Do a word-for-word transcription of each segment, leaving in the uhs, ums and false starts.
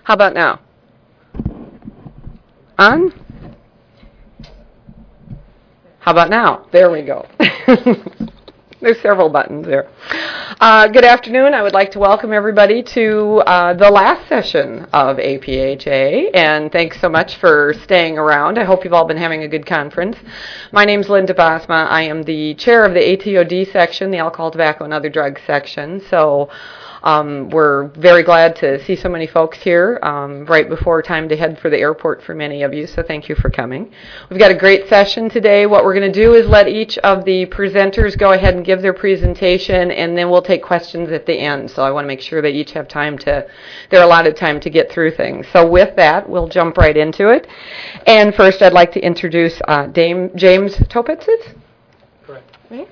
How about now? On? How about now? There we go. There's several buttons there. Uh, good afternoon. I would like to welcome everybody to uh, the last session of A P H A, and thanks so much for staying around. I hope you've all been having a good conference. My name's Linda Bosma. I am the chair of the A T O D section, the Alcohol, Tobacco, and Other Drugs section. So um, we're very glad to see so many folks here um, right before time to head for the airport for many of you, so thank you for coming. We've got a great session today. What we're going to do is let each of the presenters go ahead and give their presentation, and then we'll take questions at the end. So I want to make sure that each have time to, their allotted time to get through things. So with that, we'll jump right into it. And first, I'd like to introduce uh, Dame James Topitzes. Correct. Right?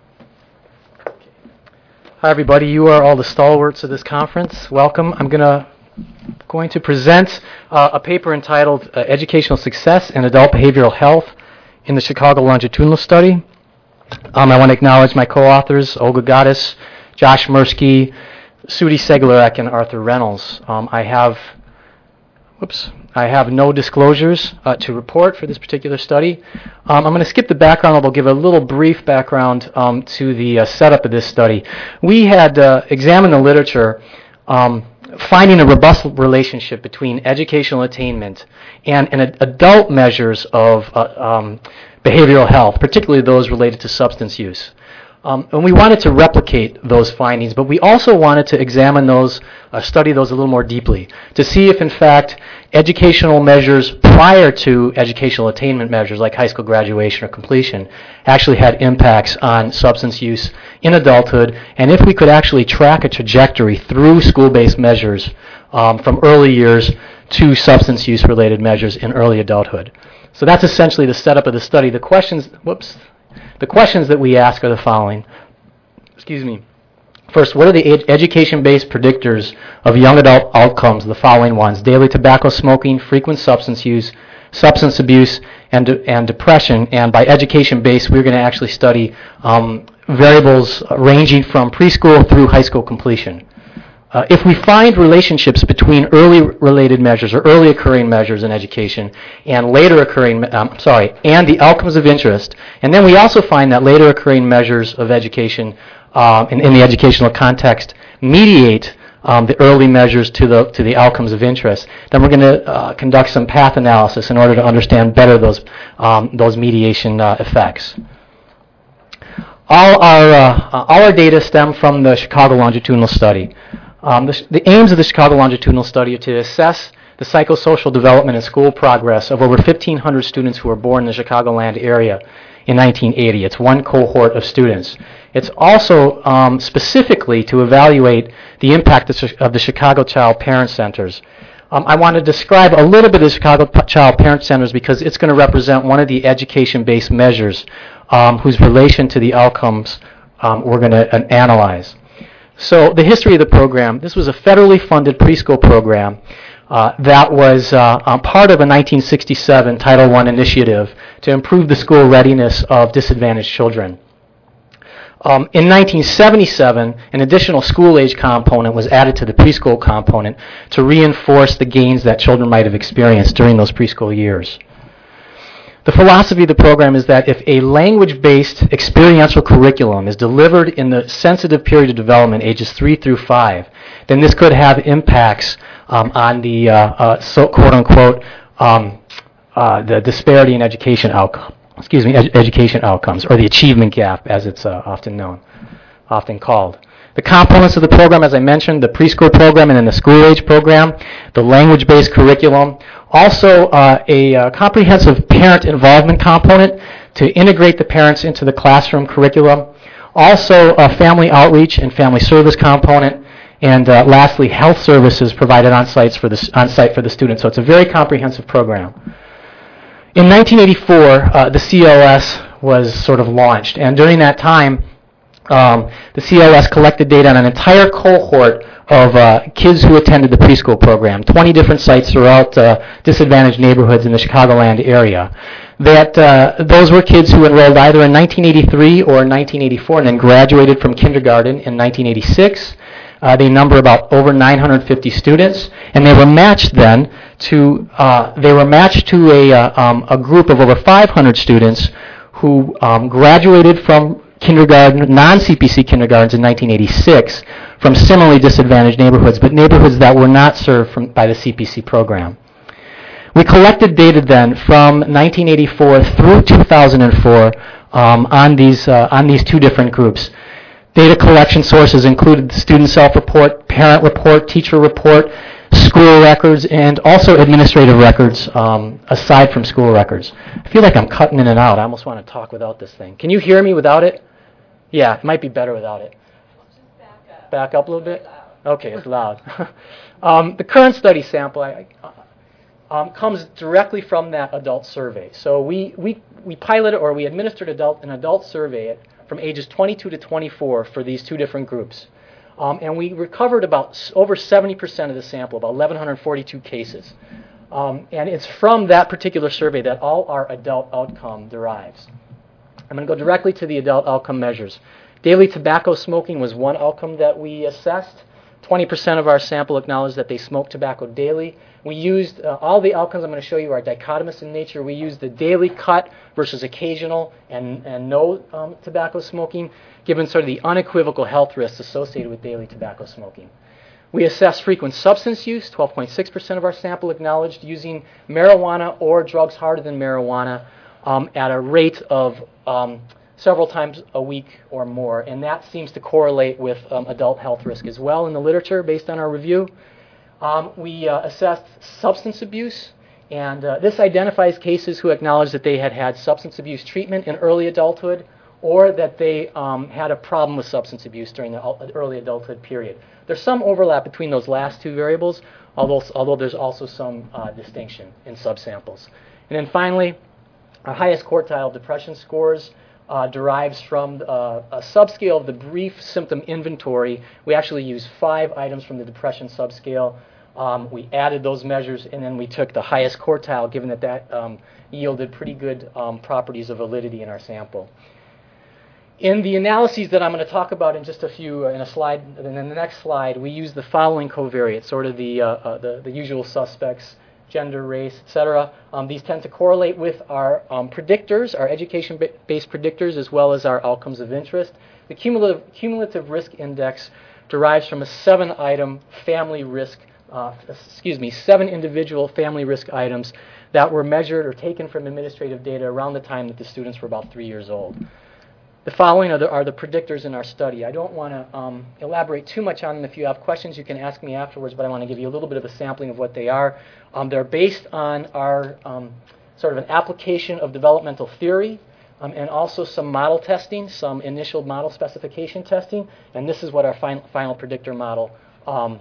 Hi, everybody. You are all the stalwarts of this conference. Welcome. I'm gonna going to present uh, a paper entitled uh, Educational Success and Adult Behavioral Health in the Chicago Longitudinal Study. Um, I want to acknowledge my co-authors, Olga Gaddis, Josh Mirsky, Sudi Seglarek, and Arthur Reynolds. Um, I have, whoops, I have no disclosures uh, to report for this particular study. Um, I'm going to skip the background, although give a little brief background um, to the uh, setup of this study. We had uh, examined the literature um, finding a robust relationship between educational attainment and, and ad- adult measures of uh, um, behavioral health, particularly those related to substance use. Um, and we wanted to replicate those findings, but we also wanted to examine those, uh, study those a little more deeply, to see if, in fact, educational measures prior to educational attainment measures, like high school graduation or completion, actually had impacts on substance use in adulthood, and if we could actually track a trajectory through school-based measures um, from early years to substance use-related measures in early adulthood. So that's essentially the setup of the study. The questions, whoops, the questions that we ask are the following. Excuse me. First, what are the ed- education-based predictors of young adult outcomes? The following ones: daily tobacco smoking, frequent substance use, substance abuse, and de- and depression. And by education-based, we're going to actually study um, variables ranging from preschool through high school completion. Uh, if we find relationships between early related measures or early occurring measures in education and later occurring, um, sorry, and the outcomes of interest, and then we also find that later occurring measures of education uh, in, in the educational context mediate um, the early measures to the to the outcomes of interest, then we're going to uh, conduct some path analysis in order to understand better those um, those mediation uh, effects. All our uh, all our data stem from the Chicago Longitudinal Study. Um, the, the aims of the Chicago Longitudinal Study are to assess the psychosocial development and school progress of over fifteen hundred students who were born in the Chicagoland area in nineteen eighty. It's one cohort of students. It's also um, specifically to evaluate the impact of, of the Chicago Child Parent Centers. Um, I want to describe a little bit of the Chicago P- Child Parent Centers because it's going to represent one of the education-based measures um, whose relation to the outcomes um, we're going to uh, analyze. So the history of the program: this was a federally funded preschool program uh, that was uh, um, part of a nineteen sixty-seven Title one initiative to improve the school readiness of disadvantaged children. Um, in nineteen seventy-seven, an additional school-age component was added to the preschool component to reinforce the gains that children might have experienced during those preschool years. The philosophy of the program is that if a language-based experiential curriculum is delivered in the sensitive period of development, ages three through five, then this could have impacts um, on the uh, uh, so quote-unquote um, uh, the disparity in education outcome. Excuse me, ed- education outcomes, or the achievement gap, as it's uh, often known, often called. The components of the program, as I mentioned, the preschool program and then the school-age program, the language-based curriculum, also uh, a uh, comprehensive parent involvement component to integrate the parents into the classroom curriculum, also a family outreach and family service component, and uh, lastly, health services provided on site for the on site for the students. So it's a very comprehensive program. In nineteen eighty-four, uh, the C L S was sort of launched, and during that time, um, the C L S collected data on an entire cohort of uh, kids who attended the preschool program, twenty different sites throughout uh, disadvantaged neighborhoods in the Chicagoland area. That uh, those were kids who enrolled either in nineteen eighty-three or nineteen eighty-four and then graduated from kindergarten in nineteen eighty-six. Uh, they number about over nine hundred fifty students, and they were matched then to uh, they were matched to a uh, um, a group of over five hundred students who um, graduated from kindergarten, non-C P C kindergartens in nineteen eighty-six from similarly disadvantaged neighborhoods, but neighborhoods that were not served from, by the C P C program. We collected data then from nineteen eighty-four through two thousand four um, on these uh, on these two different groups. Data collection sources included the student self-report, parent report, teacher report, school records, and also administrative records um, aside from school records. I feel like I'm cutting in and out. I almost want to talk without this thing. Can you hear me without it? Yeah, it might be better without it. Back up. Back up a little bit? Okay, it's loud. um, the current study sample I, um, comes directly from that adult survey. So we, we, we piloted or we administered adult, an adult survey from ages twenty-two to twenty-four for these two different groups. Um, and we recovered about s- over seventy percent of the sample, about one thousand one hundred forty-two cases. Um, and it's from that particular survey that all our adult outcome derives. I'm going to go directly to the adult outcome measures. Daily tobacco smoking was one outcome that we assessed. twenty percent of our sample acknowledged that they smoked tobacco daily. We used, uh, all the outcomes I'm going to show you are dichotomous in nature. We used the daily cut versus occasional and, and no um, tobacco smoking, given sort of the unequivocal health risks associated with daily tobacco smoking. We assessed frequent substance use. twelve point six percent of our sample acknowledged using marijuana or drugs harder than marijuana um, at a rate of um, several times a week or more, and that seems to correlate with um, adult health risk as well in the literature based on our review. Um, we uh, assessed substance abuse, and uh, this identifies cases who acknowledge that they had had substance abuse treatment in early adulthood or that they um, had a problem with substance abuse during the early adulthood period. There's some overlap between those last two variables, although, although there's also some uh, distinction in subsamples. And then finally, our highest quartile depression scores uh, derives from uh, a subscale of the brief symptom inventory. We actually used five items from the depression subscale. Um, we added those measures, and then we took the highest quartile, given that that um, yielded pretty good um, properties of validity in our sample. In the analyses that I'm going to talk about in just a few, uh, in a slide, and then the next slide, we use the following covariates, sort of the, uh, uh, the, the usual suspects, gender, race, et cetera. Um, these tend to correlate with our um, predictors, our education-based predictors, as well as our outcomes of interest. The cumulative, cumulative risk index derives from a seven-item family risk, uh, excuse me, seven individual family risk items that were measured or taken from administrative data around the time that the students were about three years old. The following are the, are the predictors in our study. I don't want to um, elaborate too much on them. If you have questions, you can ask me afterwards, but I want to give you a little bit of a sampling of what they are. Um, they're based on our um, sort of an application of developmental theory um, and also some model testing, some initial model specification testing, and this is what our fin- final predictor model, um,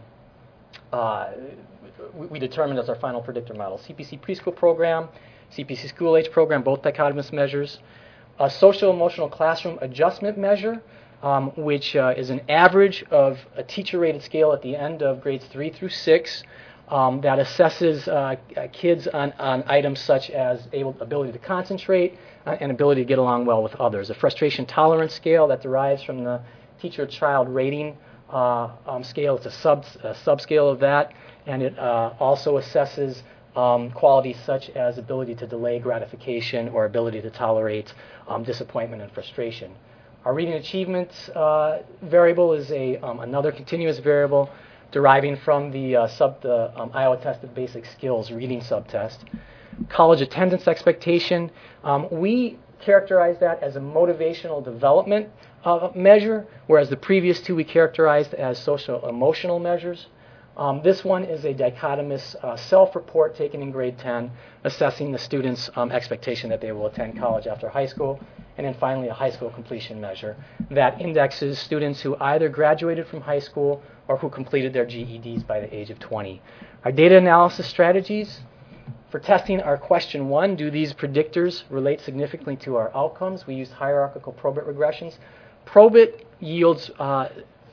uh, we, we determined as our final predictor model. C P C preschool program, C P C school age program, both dichotomous measures. A social emotional classroom adjustment measure, um, which uh, is an average of a teacher-rated scale at the end of grades three through six um, that assesses uh, kids on, on items such as able, ability to concentrate uh, and ability to get along well with others. A frustration tolerance scale that derives from the teacher-child rating uh, um, scale. It's a, sub, a subscale of that, and it uh, also assesses Um, qualities such as ability to delay gratification or ability to tolerate um, disappointment and frustration. Our reading achievement uh, variable is a um, another continuous variable deriving from the uh, sub the um, Iowa Test of Basic Skills reading subtest. College attendance expectation, um, we characterize that as a motivational development uh, measure, whereas the previous two we characterized as social emotional measures. Um, this one is a dichotomous uh, self-report taken in grade ten, assessing the student's um, expectation that they will attend college after high school. And then finally, a high school completion measure that indexes students who either graduated from high school or who completed their G E Ds by the age of twenty. Our data analysis strategies for testing are question one, do these predictors relate significantly to our outcomes? We used hierarchical Probit regressions. Probit yields uh,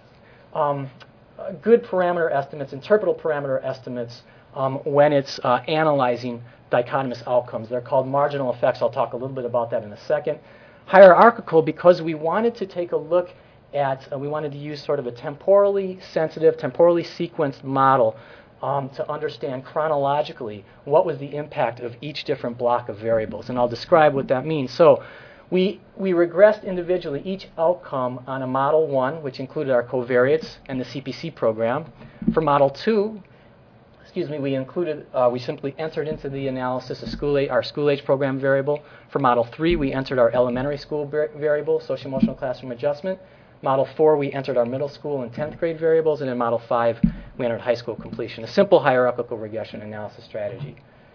um, good parameter estimates, interpretable parameter estimates, um, when it's uh, analyzing dichotomous outcomes. They're called marginal effects. I'll talk a little bit about that in a second. Hierarchical, because we wanted to take a look at, uh, we wanted to use sort of a temporally sensitive, temporally sequenced model um, to understand chronologically what was the impact of each different block of variables. And I'll describe what that means. So we, we regressed individually each outcome on a Model one, which included our covariates and the C P C program. For Model two, excuse me, we included, uh, we simply entered into the analysis a school age, our school age program variable. For Model three, we entered our elementary school var- variable, social emotional classroom adjustment. Model four, we entered our middle school and tenth grade variables, and in Model five, we entered high school completion, a simple hierarchical regression analysis strategy.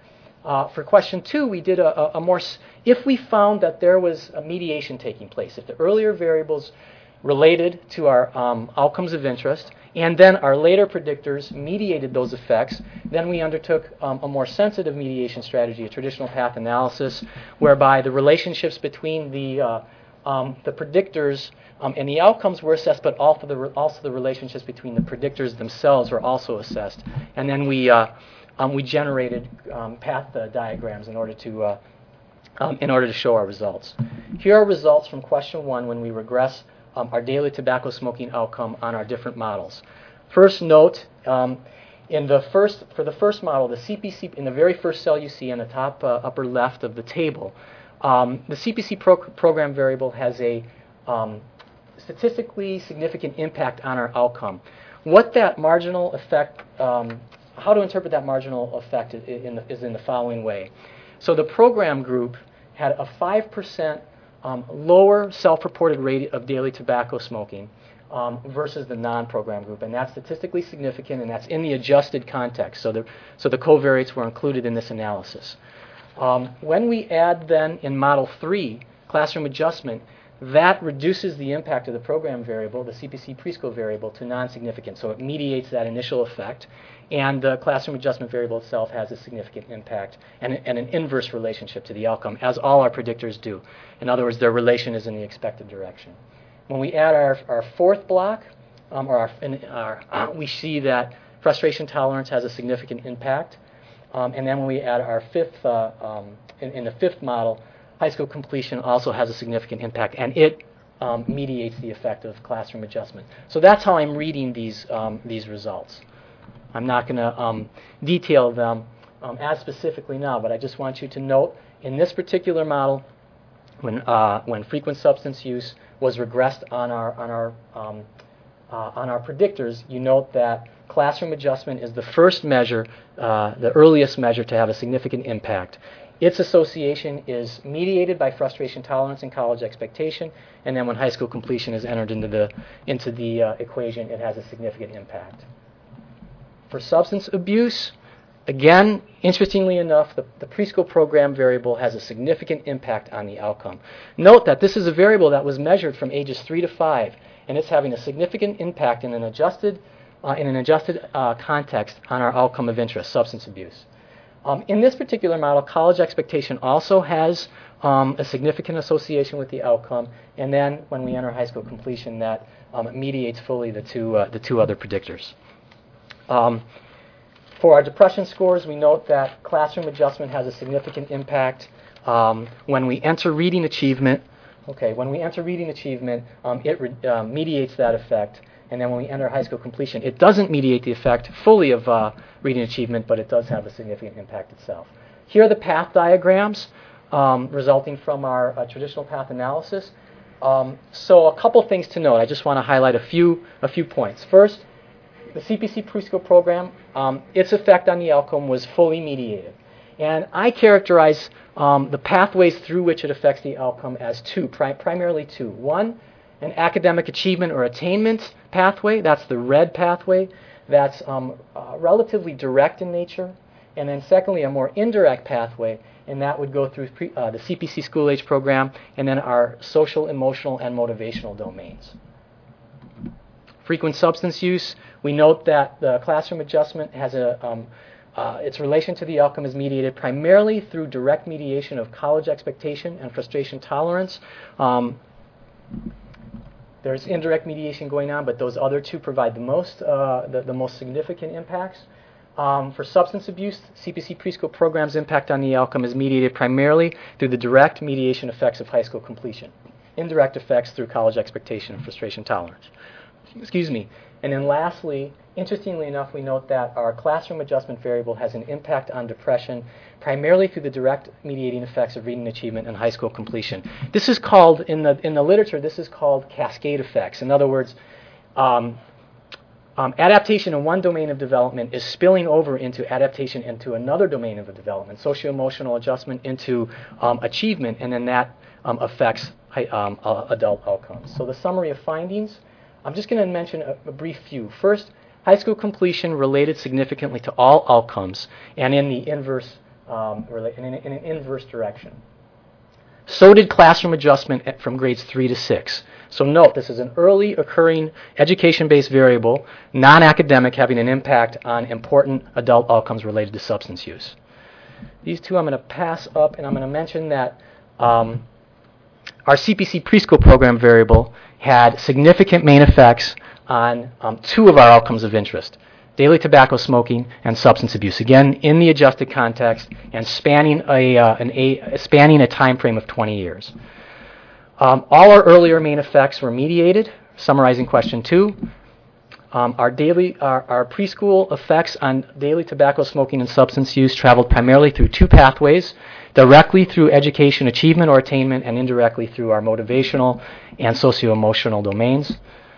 Uh, for question two, we did a, a, a more, s- if we found that there was a mediation taking place, if the earlier variables related to our um, outcomes of interest, and then our later predictors mediated those effects, then we undertook um, a more sensitive mediation strategy, a traditional path analysis, whereby the relationships between the, uh, um, the predictors um, and the outcomes were assessed, but also the, re- also the relationships between the predictors themselves were also assessed. And then we, uh, um, we generated um, path uh, diagrams in order to uh, um, in order to show our results. Here are results from question one when we regress Um, our daily tobacco smoking outcome on our different models. First note, um, in the first, for the first model, the C P C, in the very first cell you see on the top uh, upper left of the table, um, the C P C pro- program variable has a um, statistically significant impact on our outcome. What that marginal effect, um, how to interpret that marginal effect is in, the, is in the following way. So the program group had a five percent Um, lower self-reported rate of daily tobacco smoking um, versus the non-program group, and that's statistically significant, and that's in the adjusted context. So the so the covariates were included in this analysis. Um, when we add then in Model three classroom adjustment, that reduces the impact of the program variable, the C P C preschool variable, to non-significant. So it mediates that initial effect, and the classroom adjustment variable itself has a significant impact and, and an inverse relationship to the outcome, as all our predictors do. In other words, their relation is in the expected direction. When we add our, our fourth block, um, or our, in our uh, we see that frustration tolerance has a significant impact. Um, and then when we add our fifth, uh, um, in, in the fifth model, high school completion also has a significant impact, and it um, mediates the effect of classroom adjustment. So that's how I'm reading these, um, these results. I'm not going to um, detail them um, as specifically now, but I just want you to note in this particular model, when, uh, when frequent substance use was regressed on our, on, our, um, uh, on our predictors, you note that classroom adjustment is the first measure, uh, the earliest measure to have a significant impact. Its association is mediated by frustration tolerance and college expectation, and then when high school completion is entered into the, into the uh, equation, it has a significant impact. For substance abuse, again, interestingly enough, the, the preschool program variable has a significant impact on the outcome. Note that this is a variable that was measured from ages three to five, and it's having a significant impact in an adjusted, uh, in an adjusted uh, context on our outcome of interest, substance abuse. Um, in this particular model, college expectation also has um, a significant association with the outcome, and then when we enter high school completion, that um, mediates fully the two, uh, the two other predictors. Um, for our depression scores, we note that classroom adjustment has a significant impact. Um, when we enter reading achievement, okay, when we enter reading achievement, um, it re- uh, mediates that effect. And then when we enter high school completion, it doesn't mediate the effect fully of uh, reading achievement, but it does have a significant impact itself. Here are the path diagrams um, resulting from our uh, traditional path analysis. Um, so a couple things to note. I just want to highlight a few, a few points. First, the C P C preschool program, um, its effect on the outcome was fully mediated. And I characterize um, the pathways through which it affects the outcome as two, pri- primarily two. One, an academic achievement or attainment pathway. That's the red pathway. That's um, uh, relatively direct in nature. And then secondly, a more indirect pathway, and that would go through pre- uh, the C P C school age program and then our social, emotional, and motivational domains. Frequent substance use, we note that the classroom adjustment has a, um, uh, its relation to the outcome is mediated primarily through direct mediation of college expectation and frustration tolerance. Um, There's indirect mediation going on, but those other two provide the most, uh, the, the most significant impacts. Um, for substance abuse, C P C preschool program's impact on the outcome is mediated primarily through the direct mediation effects of high school completion. indirect effects through college expectation and frustration tolerance. Excuse me. And then lastly, interestingly enough, we note that our classroom adjustment variable has an impact on depression primarily through the direct mediating effects of reading achievement and high school completion. This is called, in the, in the literature, this is called cascade effects. In other words, um, um, adaptation in one domain of development is spilling over into adaptation into another domain of development, socio-emotional adjustment into um, achievement, and then that um, affects high, um, uh, adult outcomes. So the summary of findings, I'm just going to mention a, a brief few. First, high school completion related significantly to all outcomes and in the inverse, um, in, in, in an inverse direction. So did classroom adjustment at, from grades three to six. So note, this is an early occurring education-based variable, non-academic, having an impact on important adult outcomes related to substance use. These two I'm going to pass up, and I'm going to mention that um, our C P C preschool program variable had significant main effects on um, two of our outcomes of interest, daily tobacco smoking and substance abuse, again, in the adjusted context and spanning a, uh, an a, spanning a time frame of twenty years. Um, all our earlier main effects were mediated, summarizing question two. Um, our, daily, our, our preschool effects on daily tobacco smoking and substance use traveled primarily through two pathways, directly through education achievement or attainment, and indirectly through our motivational and socio-emotional domains.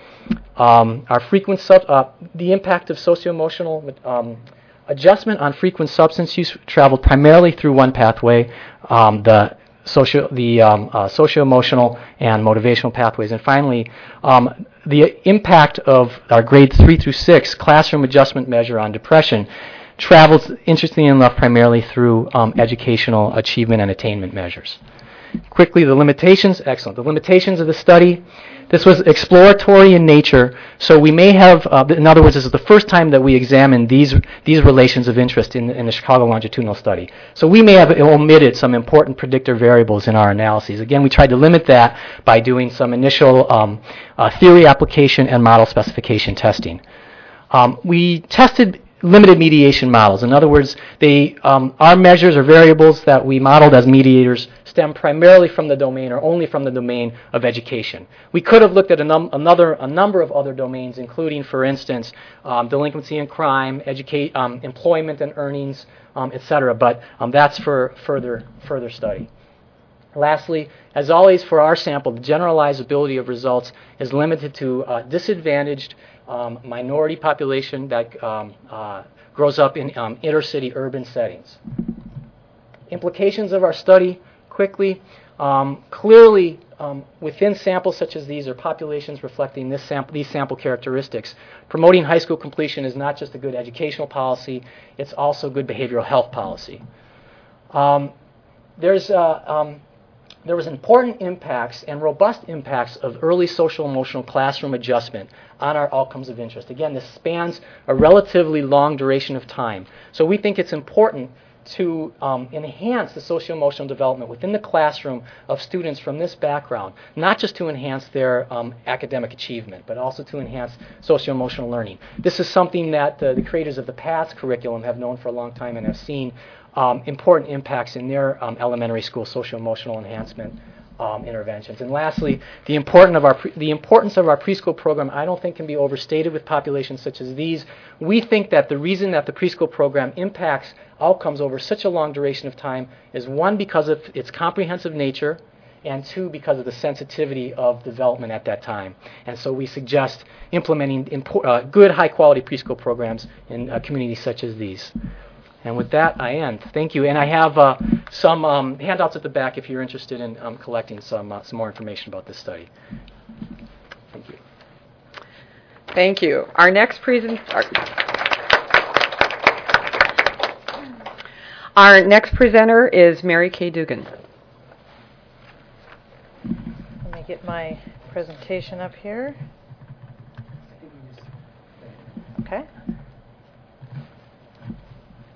Um, our frequent sub, uh, the impact of socio-emotional um, adjustment on frequent substance use traveled primarily through one pathway, um, the socio, the um, uh, socio-emotional and motivational pathways. And finally, um, the impact of our grade three through six classroom adjustment measure on depression travels, interestingly enough, primarily through um, educational achievement and attainment measures. Quickly, the limitations, excellent. The limitations of the study, this was exploratory in nature, so we may have, uh, in other words, this is the first time that we examined these, these relations of interest in, in the Chicago longitudinal study. So we may have omitted some important predictor variables in our analyses. Again, we tried to limit that by doing some initial um, uh, theory application and model specification testing. Um, we tested limited mediation models. In other words, they, um, our measures or variables that we modeled as mediators stem primarily from the domain or only from the domain of education. We could have looked at a, num- another, a number of other domains, including, for instance, um, delinquency and crime, educate, um, employment and earnings, um, et cetera, but um, that's for further, further study. Lastly, as always for our sample, the generalizability of results is limited to uh, disadvantaged um, minority population that um, uh, grows up in um, inner-city urban settings. Implications of our study, quickly, um, clearly um, within samples such as these or populations reflecting this sample, these sample characteristics, promoting high school completion is not just a good educational policy, it's also good behavioral health policy. Um, there's uh, um, There was important impacts and robust impacts of early social emotional classroom adjustment on our outcomes of interest. Again, this spans a relatively long duration of time. So we think it's important to um, enhance the socio-emotional development within the classroom of students from this background, not just to enhance their um, academic achievement, but also to enhance socio-emotional learning. This is something that uh, the creators of the PATHS curriculum have known for a long time and have seen Um, important impacts in their um, elementary school socio-emotional enhancement um, interventions. And lastly, the, important of our pre- the importance of our preschool program I don't think can be overstated with populations such as these. We think that the reason that the preschool program impacts outcomes over such a long duration of time is, one, because of its comprehensive nature, and two, because of the sensitivity of development at that time. And so we suggest implementing impo- uh, good, high-quality preschool programs in uh, communities such as these. And with that, I end. Thank you. And I have uh, some um, handouts at the back if you're interested in um, collecting some uh, some more information about this study. Thank you. Thank you. Our next present. Our, our next presenter is Mary Kay Dugan. Let me get my presentation up here. Okay.